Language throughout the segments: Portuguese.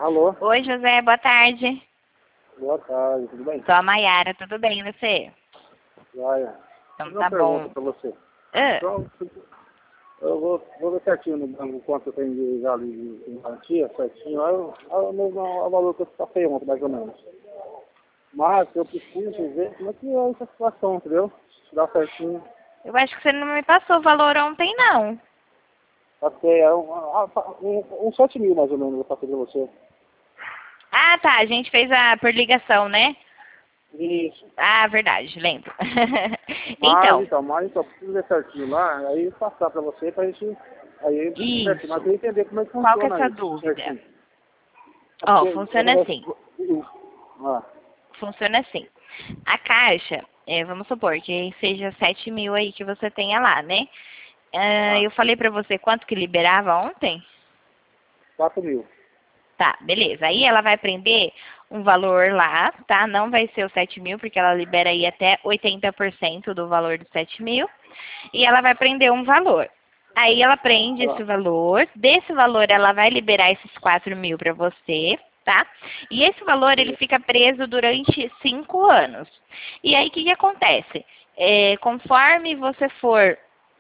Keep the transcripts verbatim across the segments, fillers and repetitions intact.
Alô? Oi, José, boa tarde. Boa tarde, tudo bem? Sou a Maiara, tudo bem, e você? Joia. Então Uma tá pergunta bom. pra você. Ah, Então, eu vou, vou ver certinho no banco quanto tem de já ali de garantia, certinho. Aí eu, aí eu mesmo o valor que eu passei ontem, mais ou menos. Mas eu preciso ver como é que é essa situação, entendeu? Dá certinho. eu acho que você não me passou o valor ontem, não. Passei, é um, um, um sete mil mais ou menos eu passei pra você. Ah, tá, a gente fez a por ligação, né? Isso. Ah, verdade, lembro. Mas Então, então, mas então, preciso ver certinho lá, aí passar pra você pra gente. Aí, certinho, mas eu isso. entender como é que Qual que é a funciona sua isso, dúvida? certinho. É Ó, porque eu funciona não assim. gosto. Ah, Funciona assim. A caixa, é, vamos supor que seja sete mil aí que você tenha lá, né? Ah, ah, eu falei pra você quanto que liberava ontem? quatro mil. Tá, beleza. Aí ela vai prender um valor lá, tá? Não vai ser os sete mil, porque ela libera aí até oitenta por cento do valor dos sete mil. E ela vai prender um valor. Aí ela prende esse Ah, valor. Desse valor, ela vai liberar esses quatro mil para você, tá? E esse valor, ele sim. fica preso durante cinco anos. E aí, o que que acontece? É, conforme você for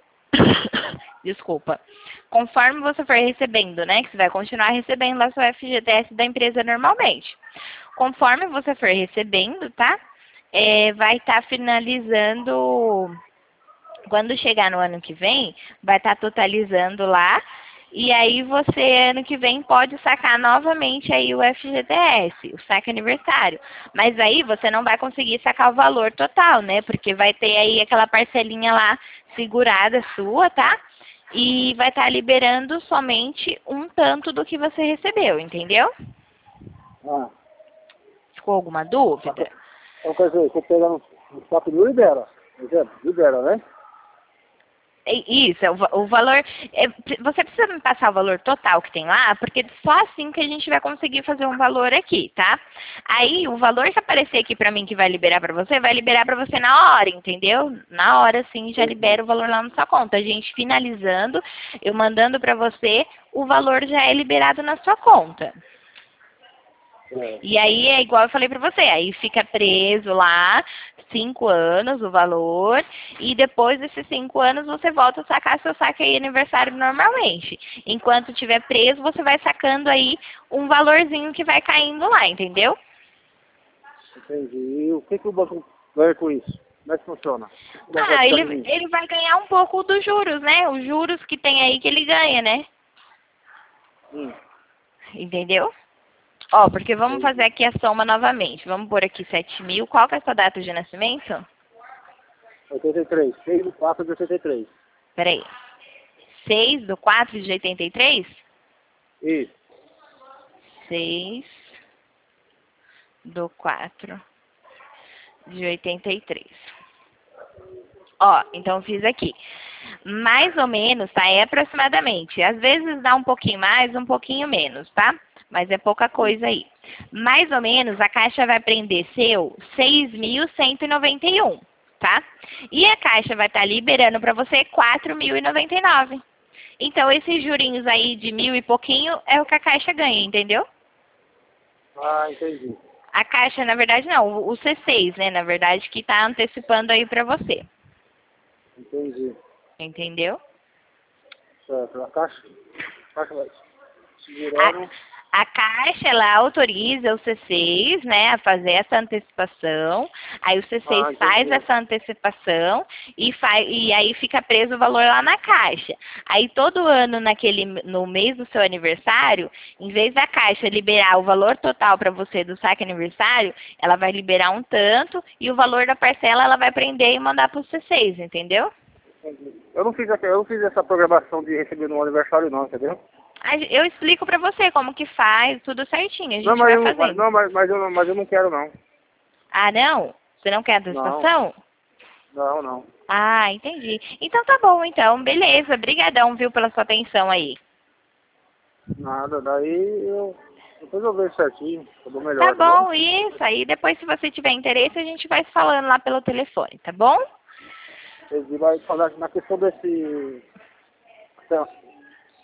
Desculpa. Conforme você for recebendo, né? Que você vai continuar recebendo lá seu F G T S da empresa normalmente. Conforme você for recebendo, tá? É, vai estar finalizando. Quando chegar no ano que vem, vai estar totalizando lá. E aí você, ano que vem, pode sacar novamente aí o F G T S, o saque aniversário. Mas aí você não vai conseguir sacar o valor total, né? Porque vai ter aí aquela parcelinha lá segurada sua, tá? E vai estar liberando somente um tanto do que você recebeu, entendeu? Ah, Ficou alguma dúvida? então quer dizer, você pega uns quatro mil e libera. Libera, libera, né? É isso, é o, va- o valor. É, pre- você precisa me passar o valor total que tem lá, porque só assim que a gente vai conseguir fazer um valor aqui, tá? Aí o valor que aparecer aqui pra mim que vai liberar pra você, vai liberar pra você na hora, entendeu? Na hora sim já Entendi. libera o valor lá na sua conta. A gente finalizando, eu mandando pra você, o valor já é liberado na sua conta. É, E aí é igual eu falei pra você, aí fica preso lá cinco anos o valor e depois desses cinco anos você volta a sacar seu saque aí aniversário normalmente. Enquanto estiver preso, você vai sacando aí um valorzinho que vai caindo lá, entendeu? entendi. E o que, que o banco ganha com isso? Como é que funciona? O banco vai Ah, ficar de ele, mim? ele vai ganhar um pouco dos juros, né? Os juros que tem aí que ele ganha, né? Hum, Entendeu? Ó, porque vamos fazer entendi. aqui a soma novamente. Vamos pôr aqui sete mil. Qual que é a sua data de nascimento? oitenta e três, seis do quatro de oitenta e três. Peraí. Seis do quatro de oitenta e três? Isso. Seis do quatro de oitenta e três. Ó, então fiz aqui. Mais ou menos, tá? É aproximadamente. Às vezes dá um pouquinho mais, um pouquinho menos, tá? Mas é pouca Hum, coisa aí. Mais ou menos, a Caixa vai prender seu seis mil cento e noventa e um, tá? E a Caixa vai estar liberando para você quatro mil e noventa e nove. Então, esses jurinhos aí de mil e pouquinho é o que a Caixa ganha, entendeu? Ah, entendi. A Caixa, na verdade, não. O C seis, né? Na verdade, que está antecipando aí para você. Entendi. Entendeu? Certo. A caixa, a caixa vai A, segurando. a Caixa, ela autoriza o C seis, né, a fazer essa antecipação. Aí o C seis Ah, faz entendi. essa antecipação e, faz, e aí fica preso o valor lá na Caixa. Aí todo ano, naquele, no mês do seu aniversário, em vez da Caixa liberar o valor total para você do saque aniversário, ela vai liberar um tanto e o valor da parcela ela vai prender e mandar para o C seis, entendeu? Entendi. Eu não fiz aqui, eu não fiz essa programação de receber no aniversário não, entendeu? A gen- Eu explico para você como que faz, tudo certinho, a Não, gente mas vai eu, mas, fazendo. não, mas, mas, eu, não- mas eu não quero não. Ah, não? Você não quer Não, antecipação? não, não. Ah, entendi. Então tá bom, então. Beleza. Brigadão, viu, pela sua atenção aí. Nada, daí eu depois eu vejo certinho, eu dou Tá melhor, tá bom? bom, isso. Aí depois, se você tiver interesse, a gente vai se falando lá pelo telefone, tá bom? Ele vai falar na questão desse.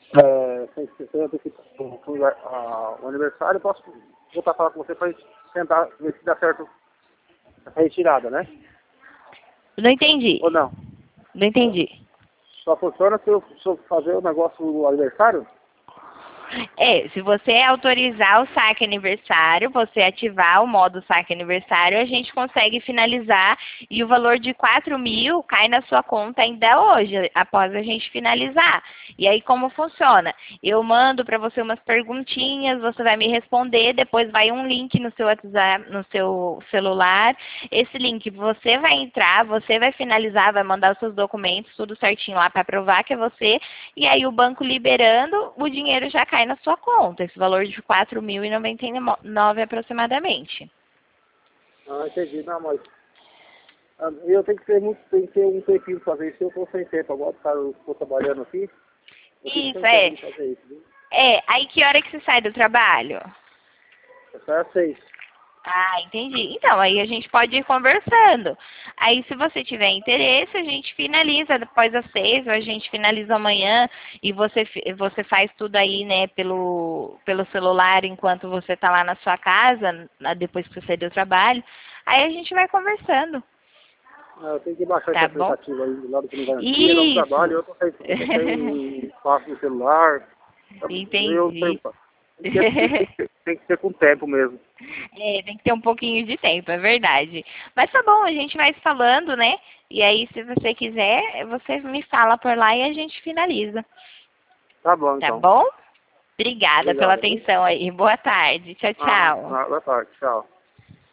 É, sem esquecer, eu tenho que concluir o aniversário, eu posso voltar a falar com você para tentar ver se dá certo essa retirada, né? Não entendi. Ou não? Não entendi. Só funciona se eu, se eu fazer o negócio do aniversário? É, se você autorizar o saque aniversário, você ativar o modo saque aniversário, a gente consegue finalizar e o valor de quatro mil cai na sua conta ainda hoje, após a gente finalizar. E aí como funciona? Eu mando para você umas perguntinhas, você vai me responder, depois vai um link no seu WhatsApp, no seu celular. Esse link você vai entrar, você vai finalizar, vai mandar os seus documentos, tudo certinho lá para provar que é você, e aí o banco liberando, o dinheiro já cai na sua conta, esse valor de quatro mil e noventa e nove aproximadamente. Ah, entendi. Não, mas ah, eu tenho que ter muito, tem que ter um tempinho para fazer isso. Eu estou sem tempo agora, tá, eu estou trabalhando aqui. Eu tenho Isso, sem é. tempo de fazer isso, viu? É, aí que hora que você sai do trabalho? Eu saio às seis. Ah, entendi. Então, aí a gente pode ir conversando. Aí, se você tiver interesse, a gente finaliza depois das seis, ou a gente finaliza amanhã e você, fi- você faz tudo aí, né, pelo, pelo celular enquanto você está lá na sua casa, na- depois que você sair do trabalho. Aí a gente vai conversando, Ah, eu tenho que baixar esse tá bom? aplicativo aí do lado que não garantia, dá um trabalho, eu Isso. estou sem, eu tô sem espaço no celular. Eu Entendi. tenho, tem, que, tem, que, tem que ser com tempo mesmo. É, tem que ter um pouquinho de tempo, é verdade. Mas tá bom, a gente vai se falando, né? E aí, se você quiser, você me fala por lá e a gente finaliza. Tá bom, Tá então. bom? Obrigada pela Obrigado, viu? atenção aí. Boa tarde. Tchau, Ah, tchau. ah, boa tarde, tchau.